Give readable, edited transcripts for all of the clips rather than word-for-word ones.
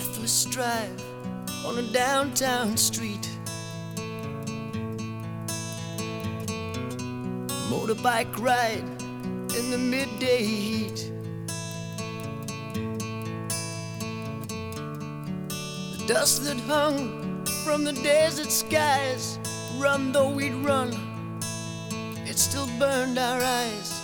breathless drive on a downtown street. Motorbike ride in the midday heat. The dust that hung from the desert skies, run though we'd run, it still burned our eyes.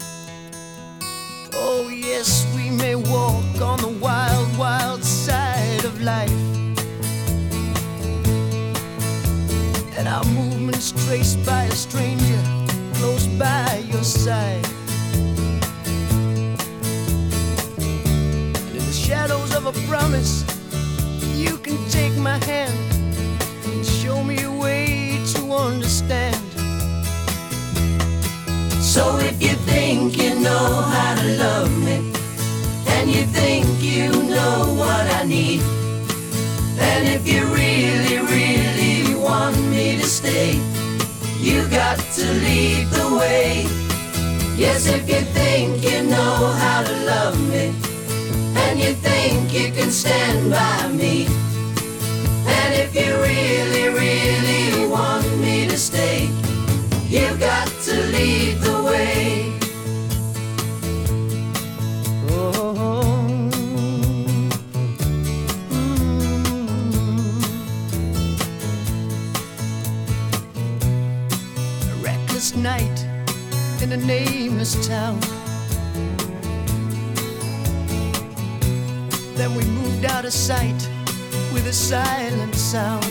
Oh yes, we may walk on the wild, wild side of life, and our movements traced by a stranger close by your side. And in the shadows of a promise, you can take my hand and show me a way to understand. So if you think you know how to love me, and you think you know what I need, and if you really, really want me to stay, you got to lead the way. Yes, if you think you know how to love me, and you think you can stand by me, and if you really, really want me to stay, you got to lead the way. Oh, A reckless night in a nameless town. Then we moved out of sight with a silent sound.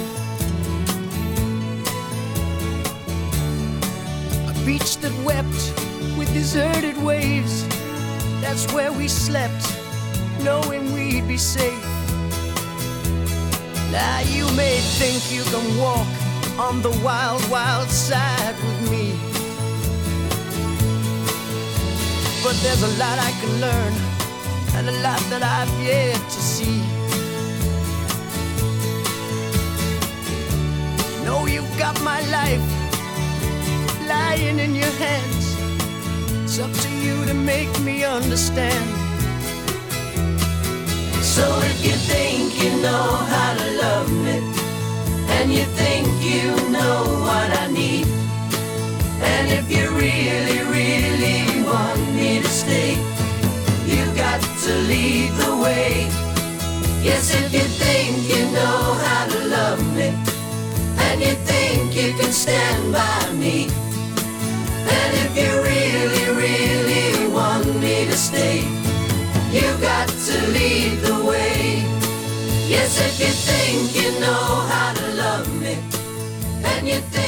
A beach that wept with deserted waves, that's where we slept, knowing we'd be safe. Now you may think you can walk on the wild, wild side with me, but there's a lot I can learn, and a lot that I've yet to see. You know you've got my life lying in your hands. It's up to you to make me understand. So if you think you know how to love me, and you think you know what I need, and if you really, really want me to stay, you got to lead the way. Yes, if you think you know how to love me, and you think you can stand by me, and if you really, really want me to stay, you got to lead the way. Yes, if you think you know how to love me, and you think